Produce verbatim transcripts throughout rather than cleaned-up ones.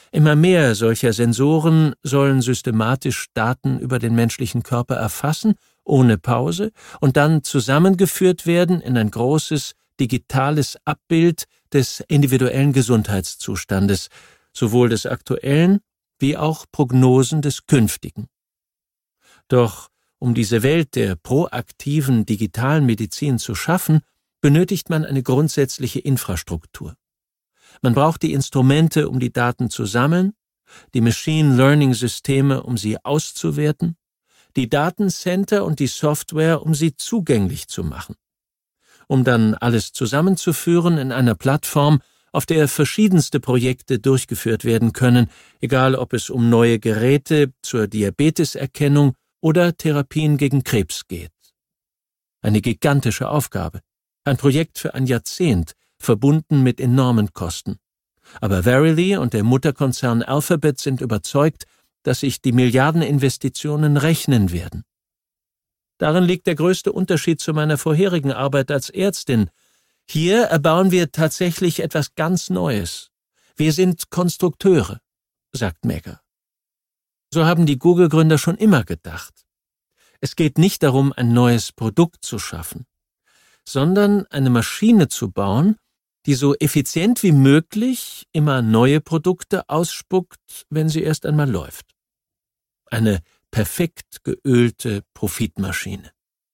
Immer mehr solcher Sensoren sollen systematisch Daten über den menschlichen Körper erfassen, ohne Pause, und dann zusammengeführt werden in ein großes, digitales Abbild des individuellen Gesundheitszustandes, sowohl des aktuellen wie auch Prognosen des künftigen. Doch um diese Welt der proaktiven digitalen Medizin zu schaffen, benötigt man eine grundsätzliche Infrastruktur. Man braucht die Instrumente, um die Daten zu sammeln, die Machine-Learning-Systeme, um sie auszuwerten, die Datencenter und die Software, um sie zugänglich zu machen. Um dann alles zusammenzuführen in einer Plattform, auf der verschiedenste Projekte durchgeführt werden können, egal ob es um neue Geräte zur Diabeteserkennung oder Therapien gegen Krebs geht. Eine gigantische Aufgabe, ein Projekt für ein Jahrzehnt, verbunden mit enormen Kosten. Aber Verily und der Mutterkonzern Alphabet sind überzeugt, dass sich die Milliardeninvestitionen rechnen werden. Darin liegt der größte Unterschied zu meiner vorherigen Arbeit als Ärztin. Hier erbauen wir tatsächlich etwas ganz Neues. Wir sind Konstrukteure, sagt Megger. So haben die Google-Gründer schon immer gedacht. Es geht nicht darum, ein neues Produkt zu schaffen, sondern eine Maschine zu bauen, die so effizient wie möglich immer neue Produkte ausspuckt, wenn sie erst einmal läuft. Eine perfekt geölte Profitmaschine.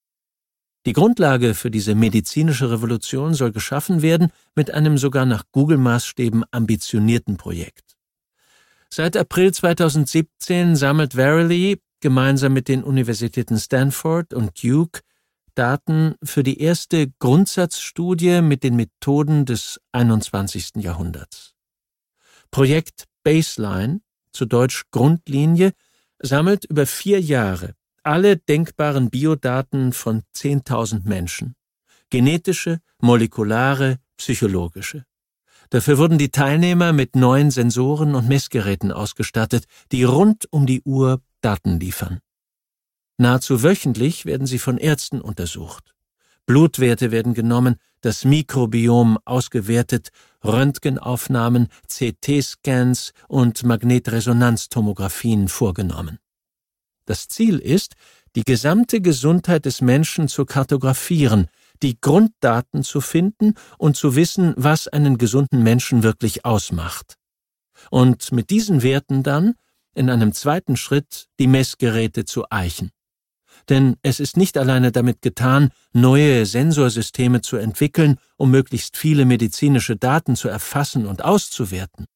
Die Grundlage für diese medizinische Revolution soll geschaffen werden mit einem sogar nach Google-Maßstäben ambitionierten Projekt. Seit April zweitausendsiebzehn sammelt Verily gemeinsam mit den Universitäten Stanford und Duke Daten für die erste Grundsatzstudie mit den Methoden des einundzwanzigsten Jahrhunderts. Projekt Baseline, zu Deutsch Grundlinie, sammelt über vier Jahre alle denkbaren Biodaten von zehntausend Menschen, genetische, molekulare, psychologische. Dafür wurden die Teilnehmer mit neuen Sensoren und Messgeräten ausgestattet, die rund um die Uhr Daten liefern. Nahezu wöchentlich werden sie von Ärzten untersucht. Blutwerte werden genommen, das Mikrobiom ausgewertet, Röntgenaufnahmen, C T-Scans und Magnetresonanztomographien vorgenommen. Das Ziel ist, die gesamte Gesundheit des Menschen zu kartografieren, die Grunddaten zu finden und zu wissen, was einen gesunden Menschen wirklich ausmacht. Und mit diesen Werten dann, in einem zweiten Schritt, die Messgeräte zu eichen. Denn es ist nicht alleine damit getan, neue Sensorsysteme zu entwickeln, um möglichst viele medizinische Daten zu erfassen und auszuwerten.